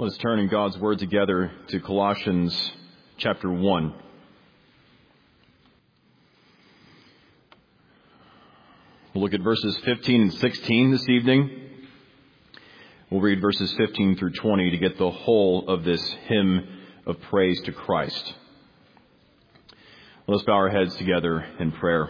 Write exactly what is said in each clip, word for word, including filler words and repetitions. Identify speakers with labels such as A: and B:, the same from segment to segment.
A: Let us turn in God's Word together to Colossians chapter one. We'll look at verses fifteen and sixteen this evening. We'll read verses fifteen through twenty to get the whole of this hymn of praise to Christ. Let us bow our heads together in prayer.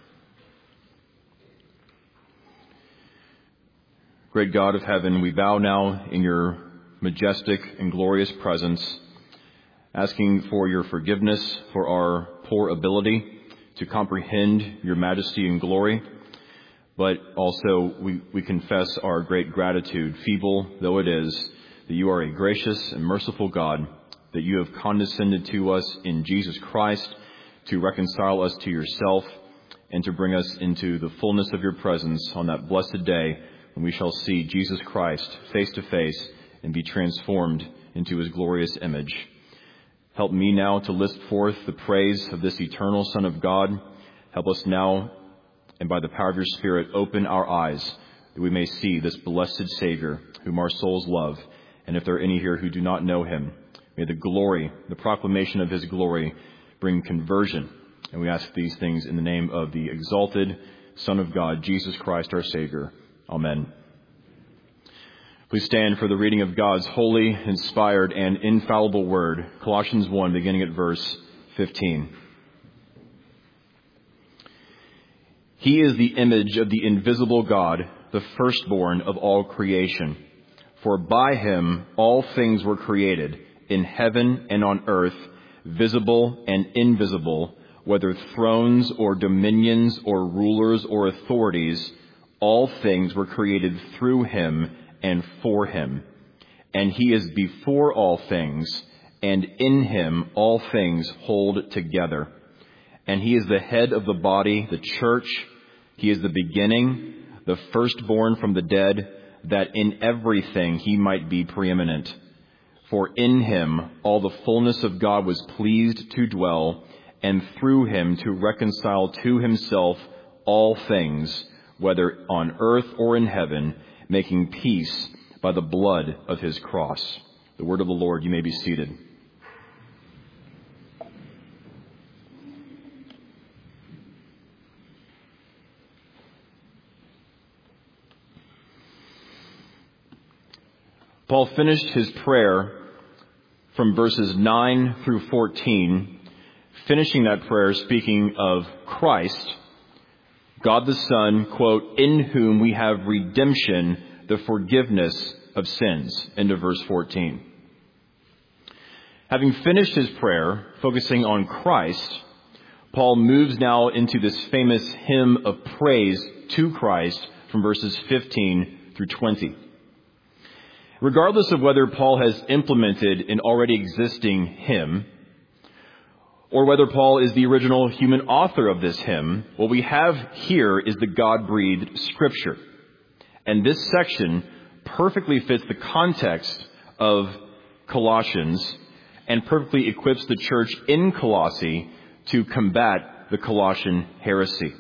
A: Great God of heaven, we bow now in your majestic and glorious presence, asking for your forgiveness for our poor ability to comprehend your majesty and glory. But also we, we confess our great gratitude, feeble though it is, that you are a gracious and merciful God, that you have condescended to us in Jesus Christ to reconcile us to yourself and to bring us into the fullness of your presence on that blessed day when we shall see Jesus Christ face to face and be transformed into his glorious image. Help me now to list forth the praise of this eternal Son of God. Help us now, and by the power of your Spirit, open our eyes that we may see this blessed Savior whom our souls love. And if there are any here who do not know him, may the glory, the proclamation of his glory, bring conversion. And we ask these things in the name of the exalted Son of God, Jesus Christ our Savior. Amen. Please stand for the reading of God's holy, inspired, and infallible word. Colossians one, beginning at verse fifteen. He is the image of the invisible God, the firstborn of all creation. For by him all things were created, in heaven and on earth, visible and invisible, whether thrones or dominions or rulers or authorities. All things were created through him and for him. And he is before all things, and in him all things hold together. And he is the head of the body, the church. He is the beginning, the firstborn from the dead, that in everything he might be preeminent. For in him all the fullness of God was pleased to dwell, and through him to reconcile to himself all things, whether on earth or in heaven, making peace by the blood of his cross. The word of the Lord. You may be seated. Paul finished his prayer from verses nine through fourteen, finishing that prayer speaking of Christ, God the Son, quote, in whom we have redemption, the forgiveness of sins, end of verse fourteen. Having finished his prayer, focusing on Christ, Paul moves now into this famous hymn of praise to Christ from verses fifteen through twenty. Regardless of whether Paul has implemented an already existing hymn, or whether Paul is the original human author of this hymn, what we have here is the God-breathed scripture. And this section perfectly fits the context of Colossians and perfectly equips the church in Colossae to combat the Colossian heresy.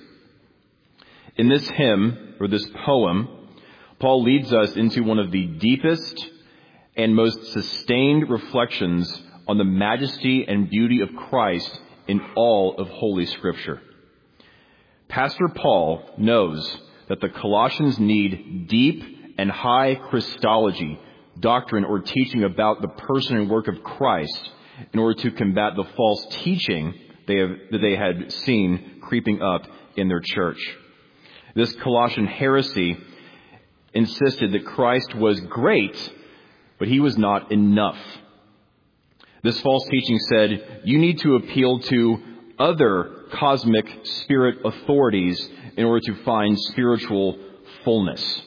A: In this hymn, or this poem, Paul leads us into one of the deepest and most sustained reflections on the majesty and beauty of Christ in all of Holy Scripture. Pastor Paul knows that the Colossians need deep and high Christology, doctrine or teaching about the person and work of Christ in order to combat the false teaching they have, that they had seen creeping up in their church. This Colossian heresy insisted that Christ was great, but he was not enough. This false teaching said you need to appeal to other cosmic spirit authorities in order to find spiritual fullness.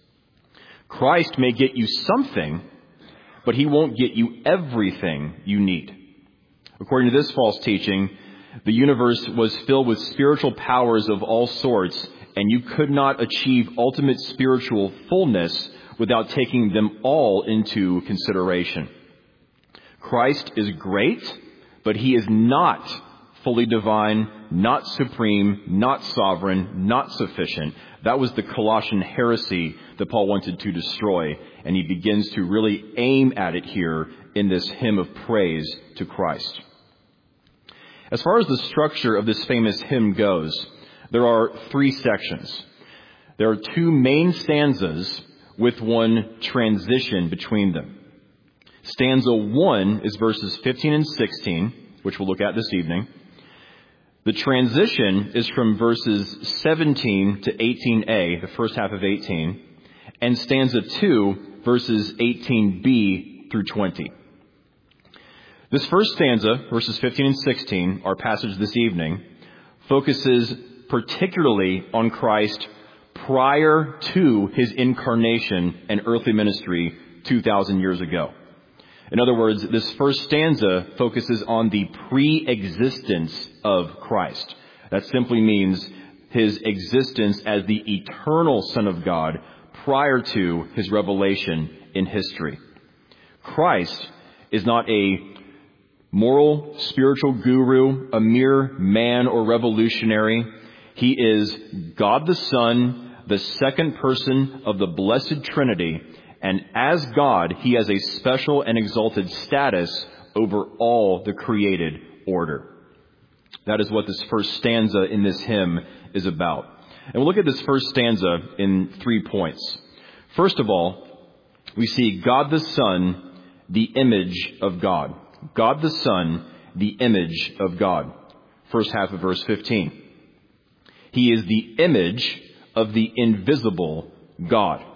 A: Christ may get you something, but he won't get you everything you need. According to this false teaching, the universe was filled with spiritual powers of all sorts, and you could not achieve ultimate spiritual fullness without taking them all into consideration. Christ is great, but he is not fully divine, not supreme, not sovereign, not sufficient. That was the Colossian heresy that Paul wanted to destroy, and he begins to really aim at it here in this hymn of praise to Christ. As far as the structure of this famous hymn goes, there are three sections. There are two main stanzas with one transition between them. Stanza one is verses fifteen and sixteen, which we'll look at this evening. The transition is from verses seventeen to eighteen a, the first half of eighteen, and stanza two, verses eighteen b through twenty. This first stanza, verses fifteen and sixteen, our passage this evening, focuses particularly on Christ prior to his incarnation and earthly ministry two thousand years ago. In other words, this first stanza focuses on the pre-existence of Christ. That simply means his existence as the eternal Son of God prior to his revelation in history. Christ is not a moral, spiritual guru, a mere man or revolutionary. He is God the Son, the second person of the Blessed Trinity, and as God, he has a special and exalted status over all the created order. That is what this first stanza in this hymn is about. And we'll look at this first stanza in three points. First of all, we see God the Son, the image of God. God the Son, the image of God. First half of verse fifteen. He is the image of the invisible God.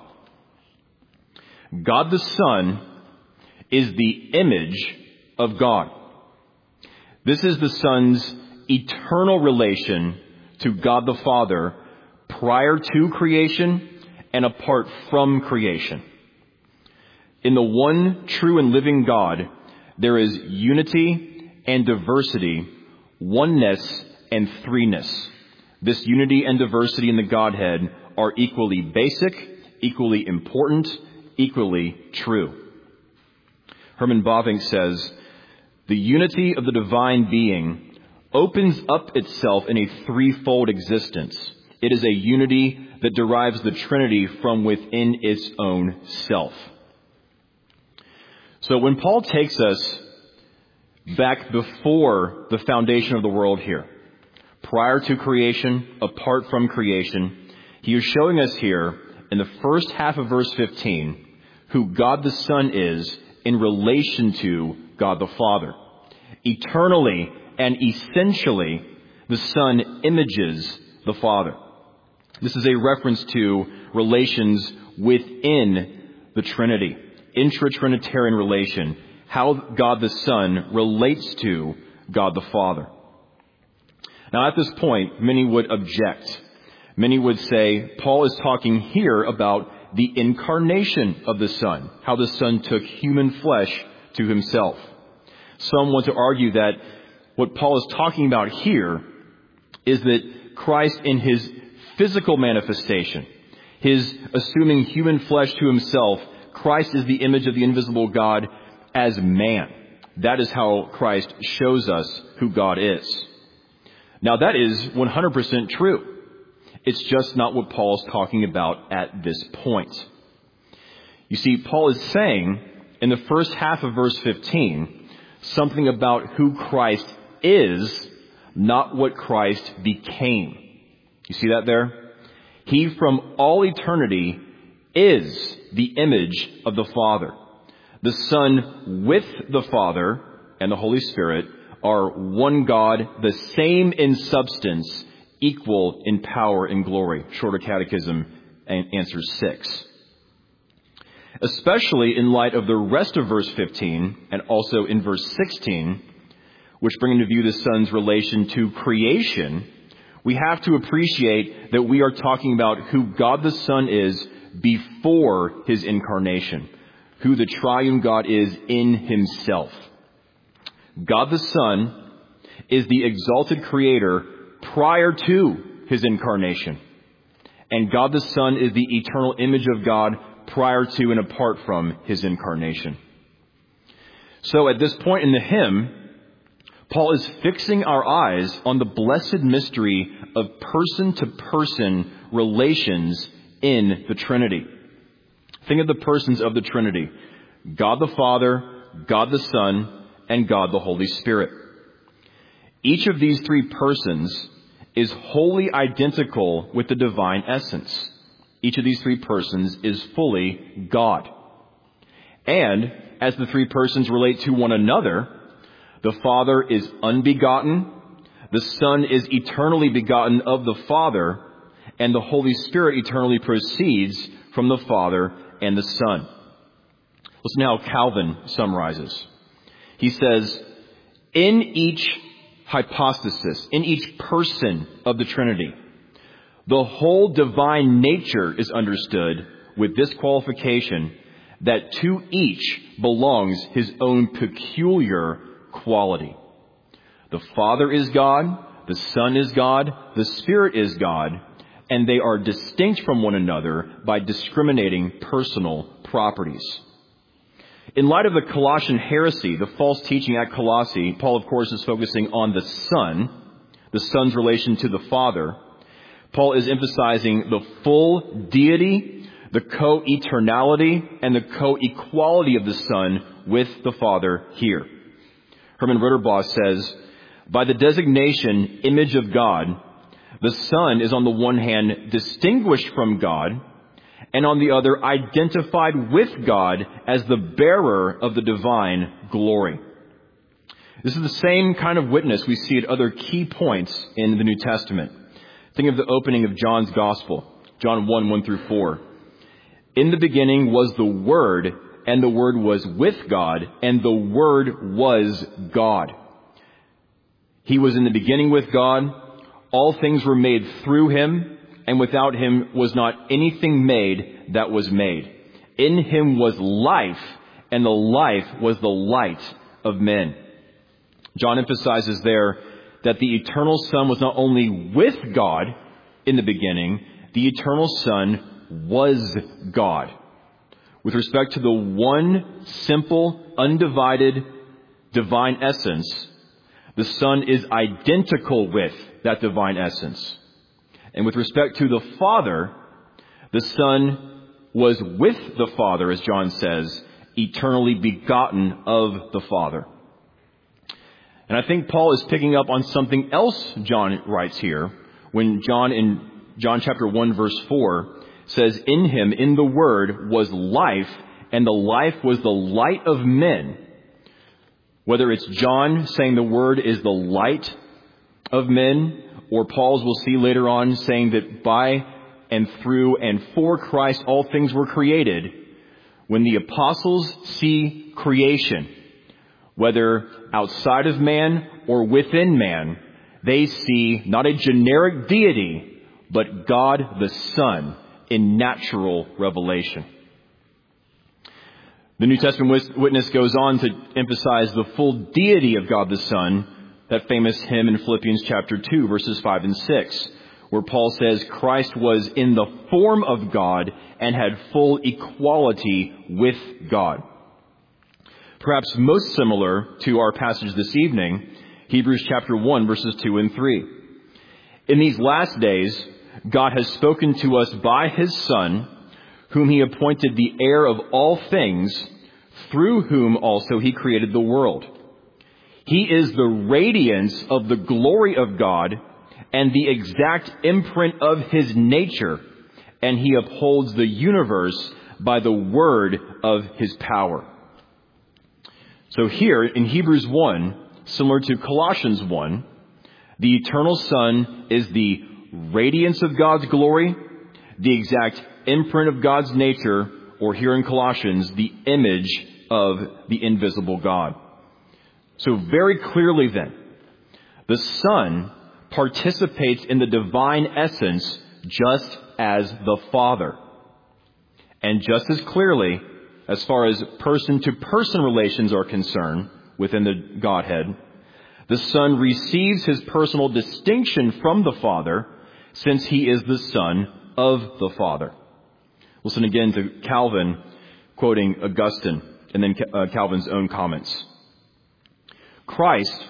A: God the Son is the image of God. This is the Son's eternal relation to God the Father prior to creation and apart from creation. In the one true and living God, there is unity and diversity, oneness and threeness. This unity and diversity in the Godhead are equally basic, equally important, equally true. Herman Bavinck says, the unity of the divine being opens up itself in a threefold existence. It is a unity that derives the Trinity from within its own self. So when Paul takes us back before the foundation of the world here, prior to creation, apart from creation, he is showing us here in the first half of verse fifteen who God the Son is in relation to God the Father. Eternally and essentially, the Son images the Father. This is a reference to relations within the Trinity, intra-Trinitarian relation, how God the Son relates to God the Father. Now, at this point, many would object. Many would say, Paul is talking here about the incarnation of the Son, how the Son took human flesh to himself. Some want to argue that what Paul is talking about here is that Christ in his physical manifestation, his assuming human flesh to himself, Christ is the image of the invisible God as man. That is how Christ shows us who God is. Now that is one hundred percent true. It's just not what Paul is talking about at this point. You see, Paul is saying in the first half of verse fifteen something about who Christ is, not what Christ became. You see that there? He from all eternity is the image of the Father. The Son with the Father and the Holy Spirit are one God, the same in substance, equal in power and glory. Shorter Catechism answers six. Especially in light of the rest of verse fifteen and also in verse sixteen, which bring into view the Son's relation to creation, we have to appreciate that we are talking about who God the Son is before his incarnation, who the triune God is in himself. God the Son is the exalted creator prior to his incarnation. And God the Son is the eternal image of God prior to and apart from his incarnation. So at this point in the hymn, Paul is fixing our eyes on the blessed mystery of person-to-person relations in the Trinity. Think of the persons of the Trinity: God the Father, God the Son, and God the Holy Spirit. Each of these three persons is wholly identical with the divine essence. Each of these three persons is fully God. And as the three persons relate to one another, the Father is unbegotten, the Son is eternally begotten of the Father, and the Holy Spirit eternally proceeds from the Father and the Son. Listen how Calvin summarizes. He says, in each hypostasis, in each person of the Trinity, the whole divine nature is understood with this qualification, that to each belongs his own peculiar quality. The Father is God, the Son is God, the Spirit is God, and they are distinct from one another by discriminating personal properties. In light of the Colossian heresy, the false teaching at Colossae, Paul, of course, is focusing on the Son, the Son's relation to the Father. Paul is emphasizing the full deity, the co-eternality, and the co-equality of the Son with the Father here. Herman Ritterboss says, by the designation image of God, the Son is on the one hand distinguished from God, and on the other identified with God as the bearer of the divine glory. This is the same kind of witness we see at other key points in the New Testament. Think of the opening of John's Gospel, John one, one through four. In the beginning was the Word, and the Word was with God, and the Word was God. He was in the beginning with God. All things were made through him, and without him was not anything made that was made. In him was life, and the life was the light of men. John emphasizes there that the eternal Son was not only with God in the beginning, the eternal Son was God. With respect to the one simple, undivided, divine essence, the Son is identical with that divine essence. And with respect to the Father, the Son was with the Father, as John says, eternally begotten of the Father. And I think Paul is picking up on something else John writes here when John in John chapter one verse four says, in him, in the Word, was life, and the life was the light of men. Whether it's John saying the Word is the light of men, or Paul's we'll see later on saying that by and through and for Christ all things were created, when the apostles see creation, whether outside of man or within man, they see not a generic deity, but God the Son in natural revelation. The New Testament witness goes on to emphasize the full deity of God the Son, that famous hymn in Philippians chapter two, verses five and six, where Paul says Christ was in the form of God and had full equality with God. Perhaps most similar to our passage this evening, Hebrews chapter one, verses two and three. In these last days, God has spoken to us by his Son, whom he appointed the heir of all things, through whom also he created the world. He is the radiance of the glory of God and the exact imprint of his nature, and he upholds the universe by the word of his power. So here in Hebrews one, similar to Colossians one, the eternal Son is the radiance of God's glory, the exact imprint of God's nature, or here in Colossians, the image of the invisible God. So very clearly then, the Son participates in the divine essence just as the Father. And just as clearly, as far as person-to-person relations are concerned within the Godhead, the Son receives his personal distinction from the Father, since he is the Son of the Father. Listen again to Calvin quoting Augustine and then uh, Calvin's own comments. Christ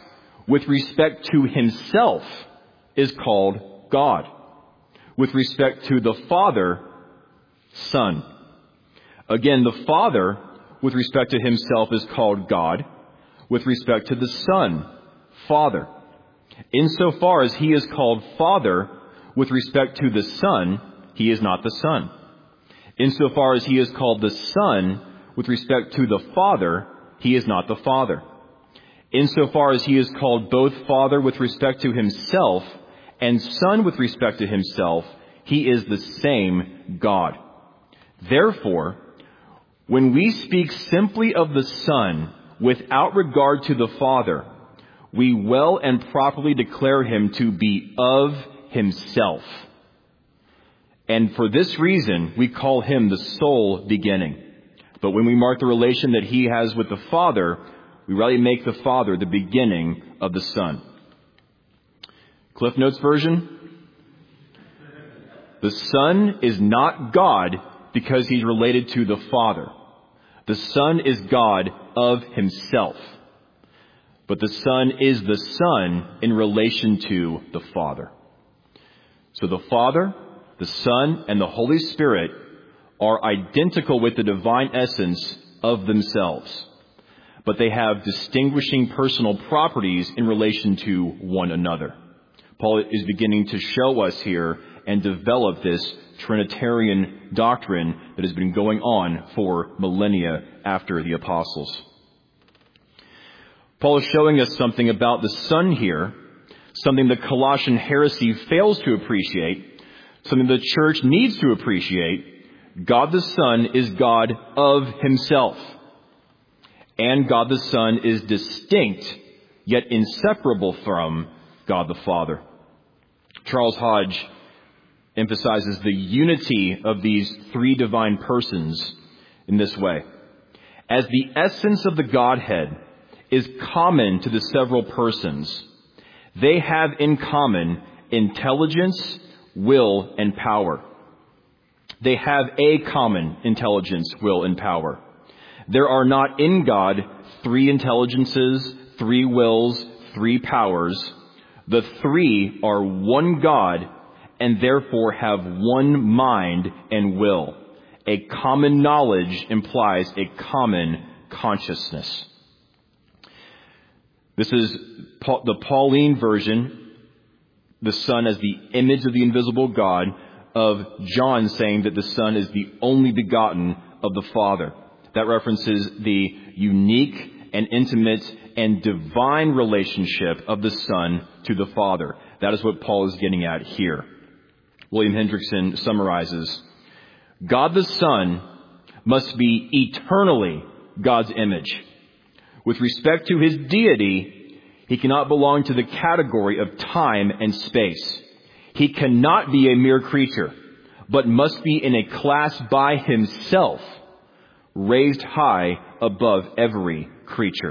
A: with respect to himself is called God. With respect to the Father, Son. Again, the Father, with respect to himself, is called God. With respect to the Son, Father. Insofar as he is called Father, with respect to the Son, he is not the Son. Insofar as he is called the Son, with respect to the Father, he is not the Father. Insofar as he is called both Father with respect to himself and Son with respect to himself, he is the same God. Therefore, when we speak simply of the Son without regard to the Father, we well and properly declare him to be of himself. And for this reason, we call him the sole beginning. But when we mark the relation that he has with the Father, we really make the Father the beginning of the Son. Cliff Notes version. The Son is not God because he's related to the Father. The Son is God of himself. But the Son is the Son in relation to the Father. So the Father, the Son, and the Holy Spirit are identical with the divine essence of themselves. But they have distinguishing personal properties in relation to one another. Paul is beginning to show us here and develop this Trinitarian doctrine that has been going on for millennia after the apostles. Paul is showing us something about the Son here, something the Colossian heresy fails to appreciate, something the church needs to appreciate. God the Son is God of himself. And God the Son is distinct, yet inseparable from God the Father. Charles Hodge emphasizes the unity of these three divine persons in this way. As the essence of the Godhead is common to the several persons, they have in common intelligence, will, and power. They have a common intelligence, will, and power. There are not in God three intelligences, three wills, three powers. The three are one God and therefore have one mind and will. A common knowledge implies a common consciousness. This is the Pauline version, the Son as the image of the invisible God, of John saying that the Son is the only begotten of the Father. That references the unique and intimate and divine relationship of the Son to the Father. That is what Paul is getting at here. William Hendrickson summarizes, God the Son must be eternally God's image. With respect to his deity, he cannot belong to the category of time and space. He cannot be a mere creature, but must be in a class by himself, raised high above every creature.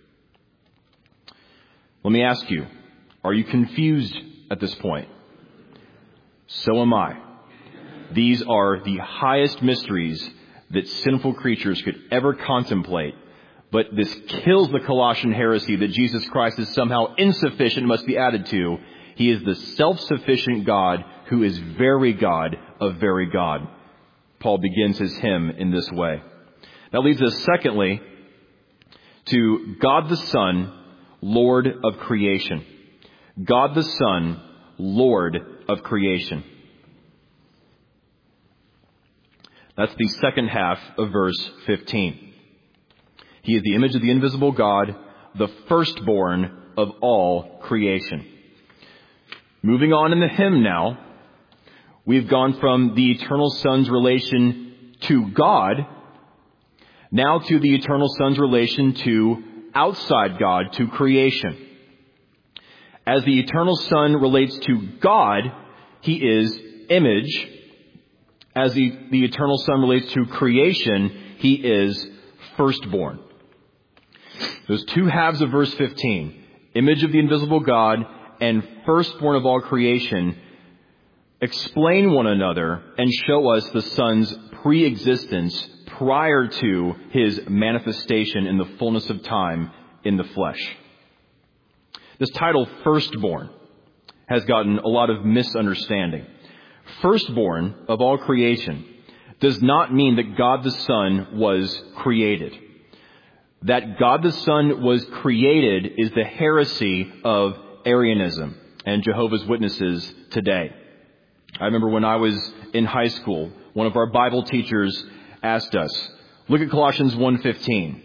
A: Let me ask you, are you confused at this point? So am I. These are the highest mysteries that sinful creatures could ever contemplate. But this kills the Colossian heresy that Jesus Christ is somehow insufficient and must be added to. He is the self-sufficient God who is very God of very God. Paul begins his hymn in this way. That leads us, secondly, to God the Son, Lord of creation. God the Son, Lord of creation. That's the second half of verse fifteen. He is the image of the invisible God, the firstborn of all creation. Moving on in the hymn now, we've gone from the eternal Son's relation to God, now to the eternal Son's relation to outside God, to creation. As the eternal Son relates to God, he is image. As the, the eternal Son relates to creation, he is firstborn. Those two halves of verse fifteen, image of the invisible God and firstborn of all creation, explain one another and show us the Son's pre-existence prior to his manifestation in the fullness of time in the flesh. This title, firstborn, has gotten a lot of misunderstanding. Firstborn of all creation does not mean that God the Son was created. That God the Son was created is the heresy of Arianism and Jehovah's Witnesses today. I remember when I was in high school, one of our Bible teachers asked us, look at Colossians one fifteen.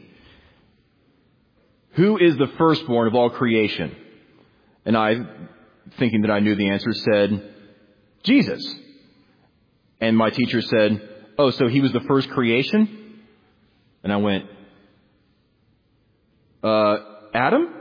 A: Who is the firstborn of all creation? And I, thinking that I knew the answer, said, Jesus. And my teacher said, oh, so he was the first creation? And I went, uh, Adam?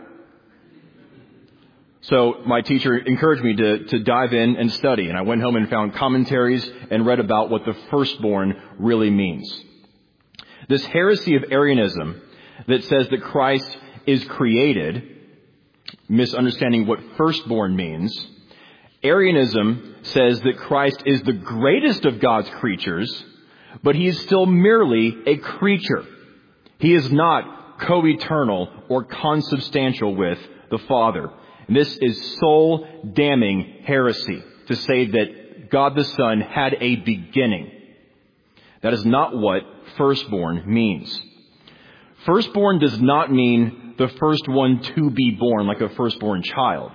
A: So my teacher encouraged me to, to dive in and study. And I went home and found commentaries and read about what the firstborn really means. This heresy of Arianism that says that Christ is created, misunderstanding what firstborn means. Arianism says that Christ is the greatest of God's creatures, but he is still merely a creature. He is not co-eternal or consubstantial with the Father. And this is soul-damning heresy to say that God the Son had a beginning. That is not what firstborn means. Firstborn does not mean the first one to be born, like a firstborn child.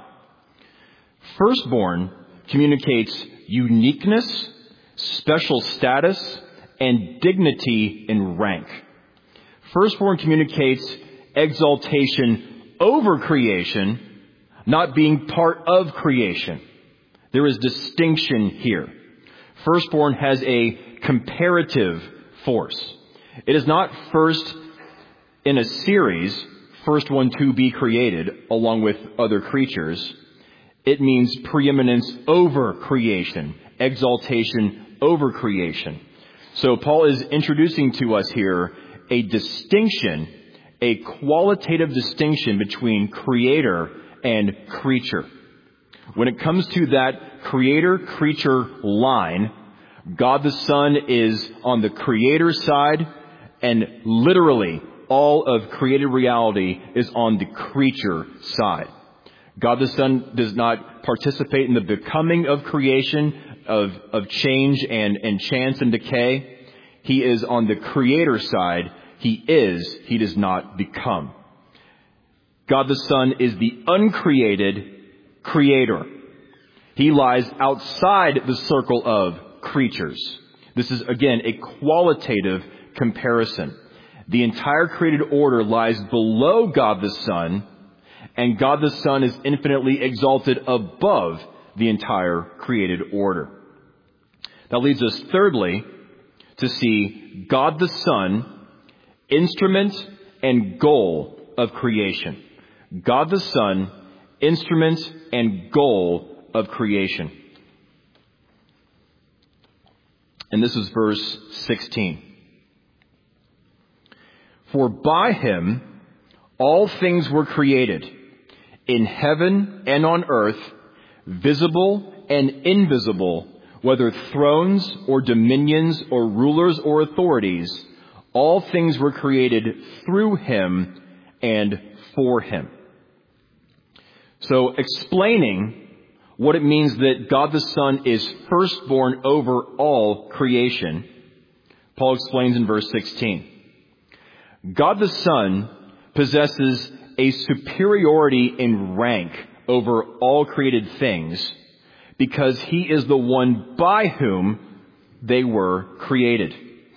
A: Firstborn communicates uniqueness, special status, and dignity in rank. Firstborn communicates exaltation over creation, not being part of creation. There is distinction here. Firstborn has a comparative force. It is not first in a series, first one to be created, along with other creatures. It means preeminence over creation, exaltation over creation. So Paul is introducing to us here a distinction, a qualitative distinction between creator and creature. When it comes to that creator-creature line, God the Son is on the creator side, and literally all of created reality is on the creature side. God the Son does not participate in the becoming of creation, of, of change and, and chance and decay. He is on the creator side. He is, he does not become. God the Son is the uncreated creator. He lies outside the circle of creatures. This is, again, a qualitative comparison. The entire created order lies below God the Son, and God the Son is infinitely exalted above the entire created order. That leads us, thirdly, to see God the Son, instrument and goal of creation. God the Son, instrument and goal of creation. And this is verse sixteen. For by him all things were created, in heaven and on earth, visible and invisible, whether thrones or dominions or rulers or authorities, all things were created through him and for him. So explaining what it means that God the Son is firstborn over all creation, Paul explains in verse sixteen. God the Son possesses a superiority in rank over all created things because he is the one by whom they were created.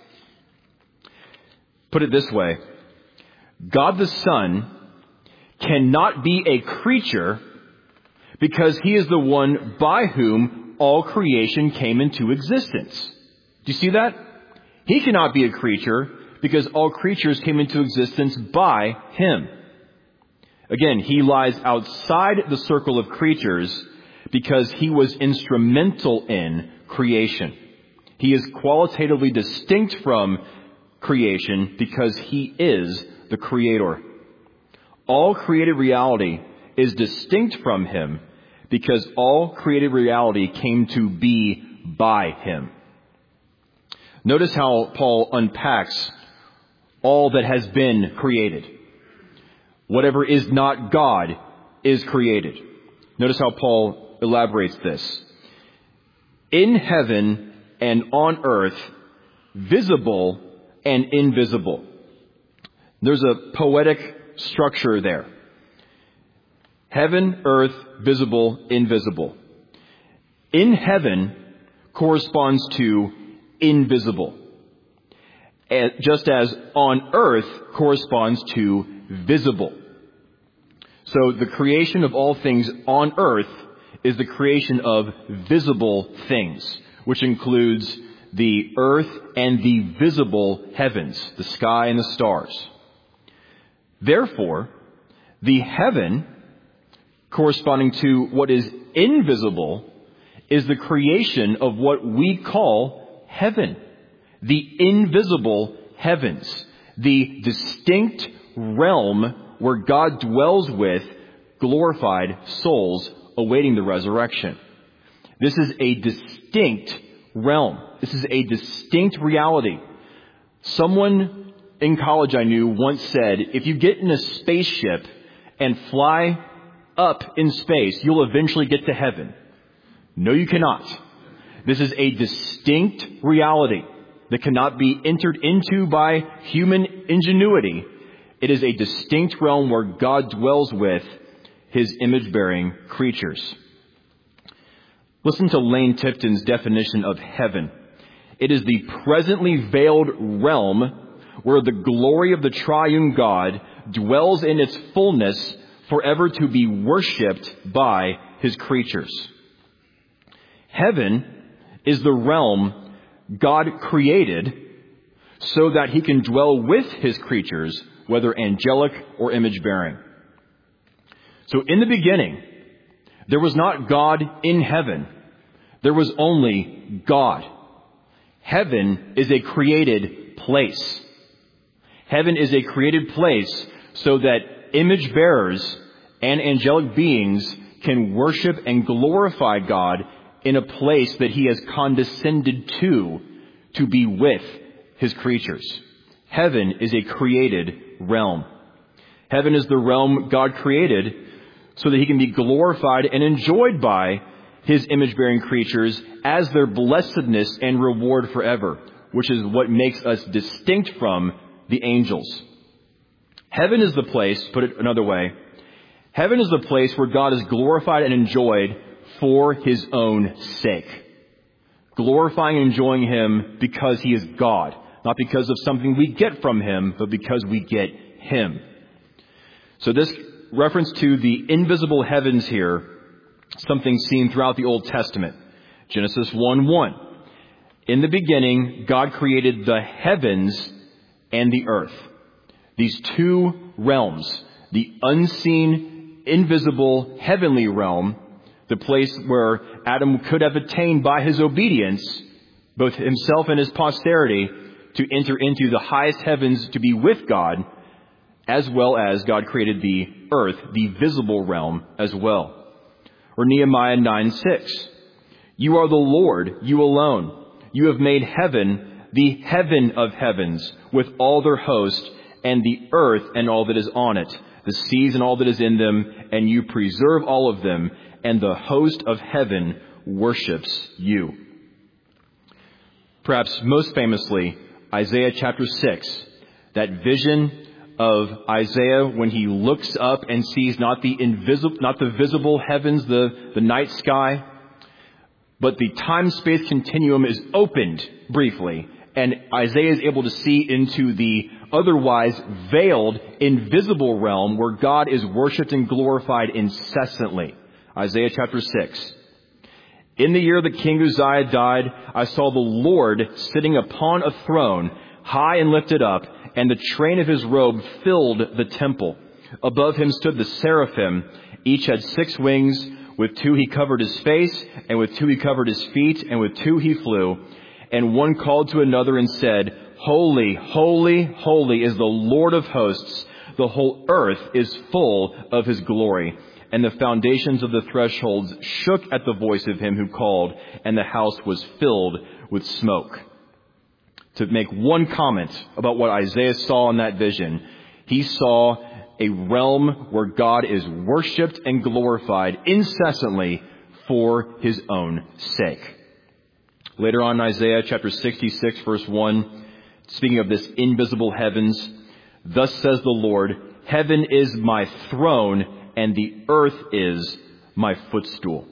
A: Put it this way, God the Son cannot be a creature because he is the one by whom all creation came into existence. Do you see that? He cannot be a creature because all creatures came into existence by him. Again, he lies outside the circle of creatures because he was instrumental in creation. He is qualitatively distinct from creation because he is the creator. All created reality is distinct from him because all created reality came to be by him. Notice how Paul unpacks all that has been created. Whatever is not God is created. Notice how Paul elaborates this. In heaven and on earth, visible and invisible. There's a poetic structure there. Heaven, earth, visible, invisible. In heaven corresponds to invisible, just as on earth corresponds to visible. So the creation of all things on earth is the creation of visible things, which includes the earth and the visible heavens, the sky and the stars. Therefore, the heaven, corresponding to what is invisible, is the creation of what we call heaven. The invisible heavens. The distinct realm where God dwells with glorified souls awaiting the resurrection. This is a distinct realm. This is a distinct reality. Someone in college I knew once said, if you get in a spaceship and fly up in space, you'll eventually get to heaven. No, you cannot. This is a distinct reality that cannot be entered into by human ingenuity. It is a distinct realm where God dwells with his image-bearing creatures. Listen to Lane Tipton's definition of heaven. It is the presently veiled realm where the glory of the triune God dwells in its fullness, forever to be worshipped by his creatures. Heaven is the realm God created so that he can dwell with his creatures, whether angelic or image-bearing. So in the beginning, there was not God in heaven. There was only God. Heaven is a created place. Heaven is a created place so that image bearers and angelic beings can worship and glorify God in a place that he has condescended to, to be with his creatures. Heaven is a created realm. Heaven is the realm God created so that he can be glorified and enjoyed by his image-bearing creatures as their blessedness and reward forever, which is what makes us distinct from the angels. Heaven is the place, put it another way, heaven is the place where God is glorified and enjoyed for his own sake. Glorifying and enjoying him because he is God, not because of something we get from him, but because we get him. So this reference to the invisible heavens here, something seen throughout the Old Testament. Genesis one one. In the beginning, God created the heavens and the earth. These two realms, the unseen, invisible, heavenly realm, the place where Adam could have attained by his obedience, both himself and his posterity, to enter into the highest heavens to be with God, as well as God created the earth, the visible realm as well. Or Nehemiah nine six. You are the Lord, you alone. You have made heaven, the heaven of heavens, with all their host, and the earth and all that is on it, the seas and all that is in them, and you preserve all of them, and the host of heaven worships you. Perhaps most famously, Isaiah chapter six, that vision of Isaiah when he looks up and sees not the invisible, not the visible heavens, the, the night sky, but the time-space continuum is opened briefly, and Isaiah is able to see into the otherwise veiled, invisible realm where God is worshipped and glorified incessantly. Isaiah chapter six. In the year that King Uzziah died, I saw the Lord sitting upon a throne, high and lifted up, and the train of his robe filled the temple. Above him stood the seraphim. Each had six wings. With two he covered his face, and with two he covered his feet, and with two he flew. And one called to another and said, Holy, holy, holy is the Lord of hosts. The whole earth is full of his glory. And the foundations of the thresholds shook at the voice of him who called, and the house was filled with smoke. To make one comment about what Isaiah saw in that vision, he saw a realm where God is worshiped and glorified incessantly for his own sake. Later on in Isaiah chapter sixty-six, verse one, speaking of this invisible heavens, thus says the Lord, heaven is my throne and the earth is my footstool.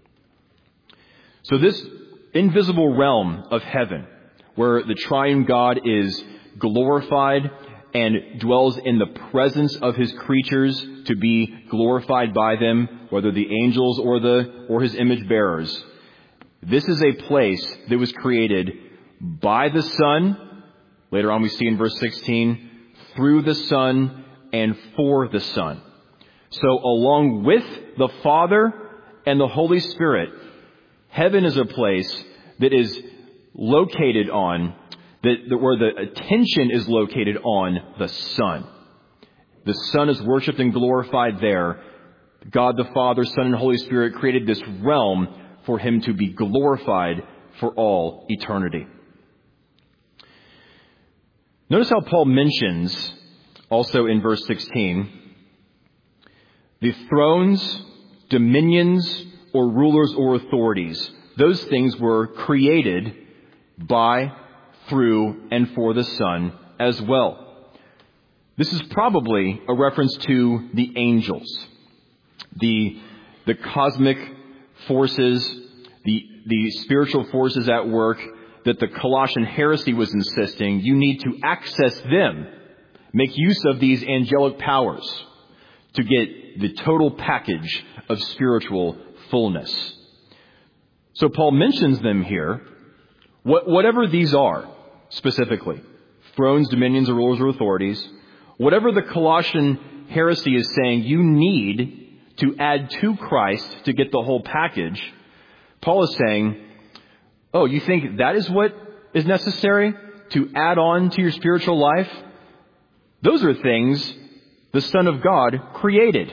A: So this invisible realm of heaven, where the triune God is glorified and dwells in the presence of his creatures to be glorified by them, whether the angels or the or his image bearers. This is a place that was created by the Son. Later on we see in verse sixteen, through the Son and for the Son. So along with the Father and the Holy Spirit, heaven is a place that is located on That, that where the attention is located on the Son. The Son is worshipped and glorified there. God the Father, Son, and Holy Spirit created this realm for him to be glorified for all eternity. Notice how Paul mentions, also in verse sixteen, the thrones, dominions, or rulers or authorities. Those things were created by, through, and for the Son as well. This is probably a reference to the angels, the, the cosmic forces, the, the spiritual forces at work that the Colossian heresy was insisting. You need to access them, make use of these angelic powers to get the total package of spiritual fullness. So Paul mentions them here. What, whatever these are, specifically, thrones, dominions, or rulers or authorities, whatever the Colossian heresy is saying you need to add to Christ to get the whole package, Paul is saying, oh, you think that is what is necessary to add on to your spiritual life? Those are things the Son of God created.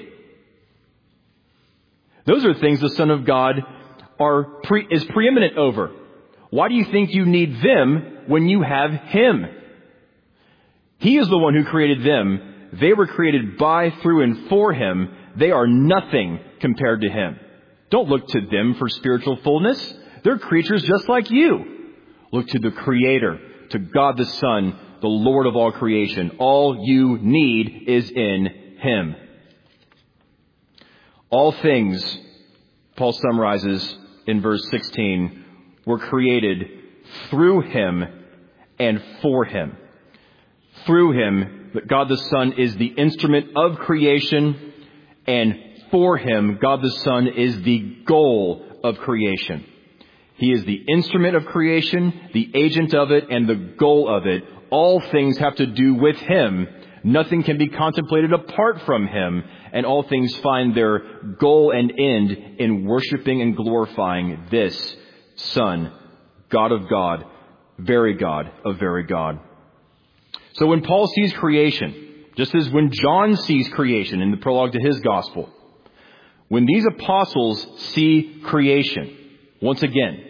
A: Those are things the Son of God are pre- is preeminent over. Why do you think you need them when you have him? He is the one who created them. They were created by, through, and for him. They are nothing compared to him. Don't look to them for spiritual fullness. They're creatures just like you. Look to the Creator, to God the Son, the Lord of all creation. All you need is in him. All things, Paul summarizes in verse sixteen, were created through him and for him. Through him, God the Son is the instrument of creation, and for him, God the Son is the goal of creation. He is the instrument of creation, the agent of it, and the goal of it. All things have to do with him. Nothing can be contemplated apart from him, and all things find their goal and end in worshiping and glorifying this Son, God of God, very God of very God. So when Paul sees creation, just as when John sees creation in the prologue to his gospel, when these apostles see creation, once again,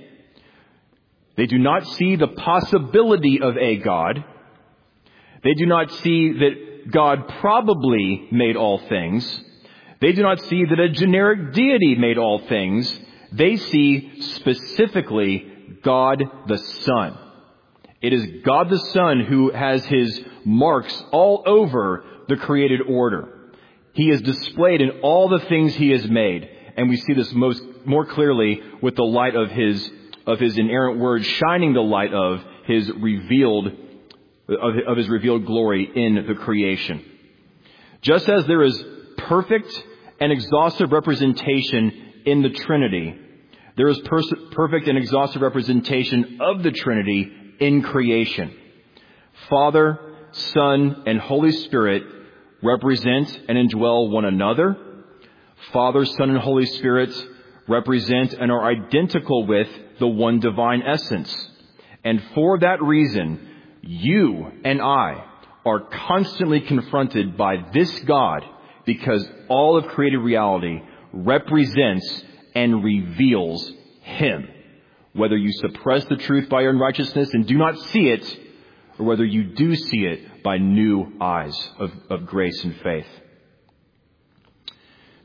A: they do not see the possibility of a God. They do not see that God probably made all things. They do not see that a generic deity made all things. They see specifically God the Son. It is God the Son who has his marks all over the created order. He is displayed in all the things he has made. And we see this most more clearly with the light of his of his inerrant word shining the light of his revealed of, of his revealed glory in the creation. Just as there is perfect and exhaustive representation in the Trinity, there is pers- perfect and exhaustive representation of the Trinity in creation. Father, Son, and Holy Spirit represent and indwell one another. Father, Son, and Holy Spirit represent and are identical with the one divine essence. And for that reason, you and I are constantly confronted by this God, because all of created reality represents and reveals him. Whether you suppress the truth by your unrighteousness and do not see it, or whether you do see it by new eyes of, of grace and faith.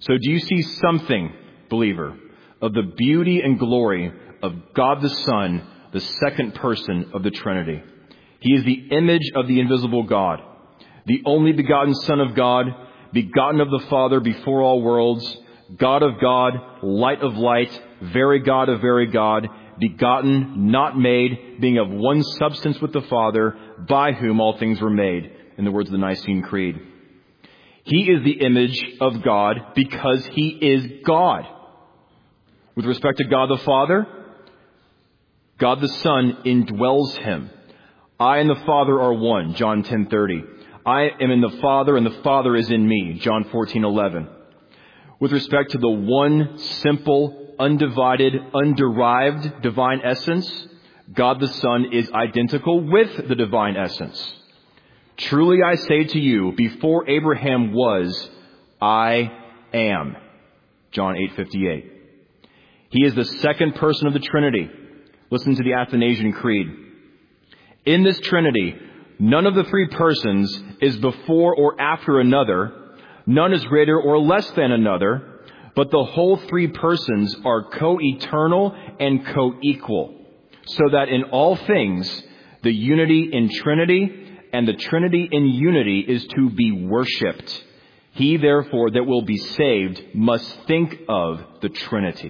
A: So do you see something, believer, of the beauty and glory of God the Son, the second person of the Trinity? He is the image of the invisible God, the only begotten Son of God, begotten of the Father before all worlds, God of God, light of light, very God of very God, begotten, not made, being of one substance with the Father, by whom all things were made, in the words of the Nicene Creed. He is the image of God because He is God. With respect to God the Father, God the Son indwells Him. I and the Father are one, John ten thirty. I am in the Father and the Father is in me, John fourteen eleven. With respect to the one simple, undivided, underived divine essence, God the Son is identical with the divine essence. Truly I say to you, before Abraham was, I am. John eight fifty-eight. He is the second person of the Trinity. Listen to the Athanasian Creed. In this Trinity, none of the three persons is before or after another. None is greater or less than another, but the whole three persons are co-eternal and co-equal, so that in all things, the unity in Trinity and the Trinity in unity is to be worshipped. He, therefore, that will be saved must think of the Trinity.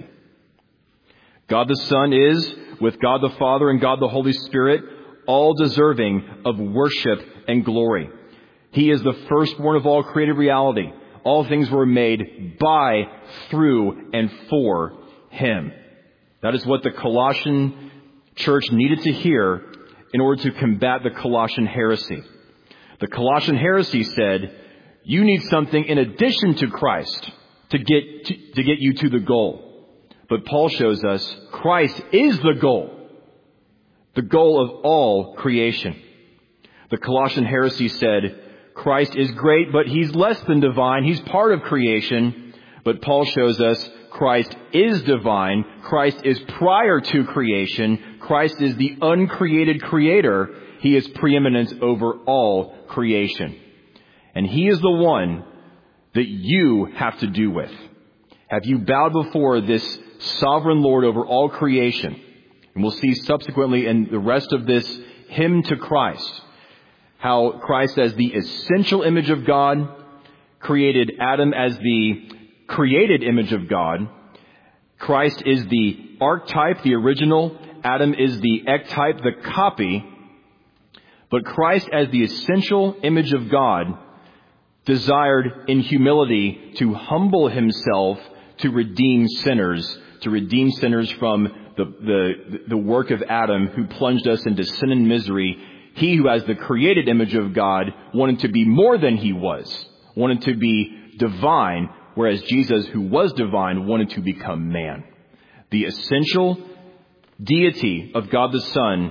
A: God the Son is, with God the Father and God the Holy Spirit, all deserving of worship and glory. He is the firstborn of all created reality. All things were made by, through, and for Him. That is what the Colossian church needed to hear in order to combat the Colossian heresy. The Colossian heresy said, you need something in addition to Christ to get to, to get you to the goal. But Paul shows us Christ is the goal, the goal of all creation. The Colossian heresy said, Christ is great, but He's less than divine. He's part of creation. But Paul shows us Christ is divine. Christ is prior to creation. Christ is the uncreated creator. He is preeminent over all creation. And He is the one that you have to do with. Have you bowed before this sovereign Lord over all creation? And we'll see subsequently in the rest of this hymn to Christ, how Christ as the essential image of God created Adam as the created image of God. Christ is the archetype, the original. Adam is the ectype, the copy. But Christ as the essential image of God desired in humility to humble Himself to redeem sinners, to redeem sinners from the, the, the work of Adam who plunged us into sin and misery. He who has the created image of God wanted to be more than He was, wanted to be divine, whereas Jesus, who was divine, wanted to become man. The essential deity of God the Son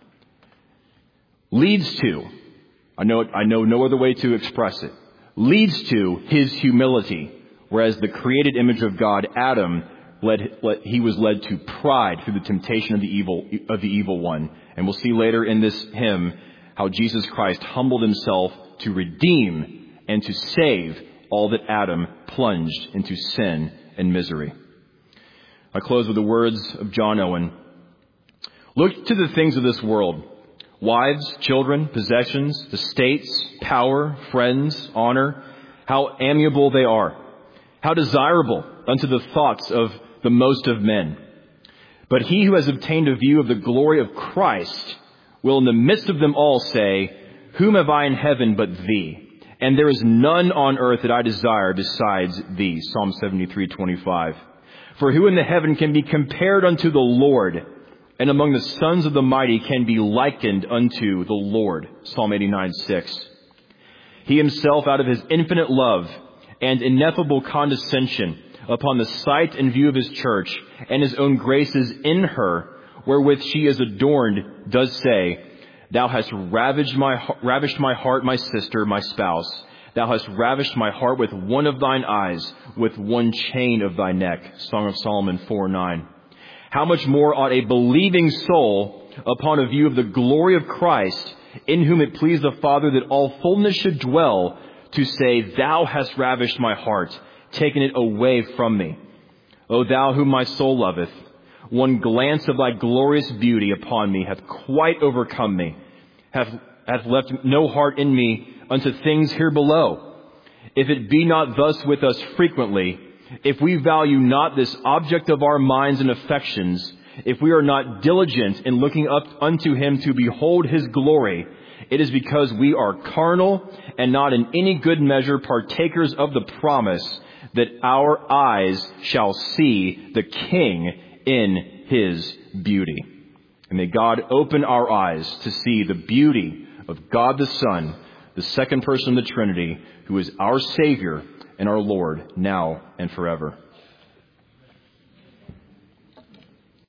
A: leads to, I know, I know no other way to express it, leads to His humility, whereas the created image of God, Adam, led, led, he was led to pride through the temptation of the evil, of the evil one. And we'll see later in this hymn how Jesus Christ humbled Himself to redeem and to save all that Adam plunged into sin and misery. I close with the words of John Owen. Look to the things of this world. Wives, children, possessions, estates, power, friends, honor. How amiable they are. How desirable unto the thoughts of the most of men. But he who has obtained a view of the glory of Christ will in the midst of them all say, whom have I in heaven but Thee? And there is none on earth that I desire besides Thee. Psalm seventy-three twenty-five. For who in the heaven can be compared unto the Lord? And among the sons of the mighty can be likened unto the Lord. Psalm eighty-nine six. He Himself out of His infinite love and ineffable condescension upon the sight and view of His church and His own graces in her, wherewith she is adorned, does say, Thou hast ravaged my, ravished my heart, my sister, my spouse. Thou hast ravished my heart with one of Thine eyes, with one chain of Thy neck. Song of Solomon four nine. How much more ought a believing soul, upon a view of the glory of Christ, in whom it pleased the Father that all fullness should dwell, to say, Thou hast ravished my heart, taken it away from me. O thou whom my soul loveth, one glance of thy glorious beauty upon me hath quite overcome me, hath, hath left no heart in me unto things here below. If it be not thus with us frequently, if we value not this object of our minds and affections, if we are not diligent in looking up unto him to behold his glory, it is because we are carnal and not in any good measure partakers of the promise that our eyes shall see the King in his beauty. And may God open our eyes to see the beauty of God the Son, the second person of the Trinity, who is our Savior and our Lord now and forever.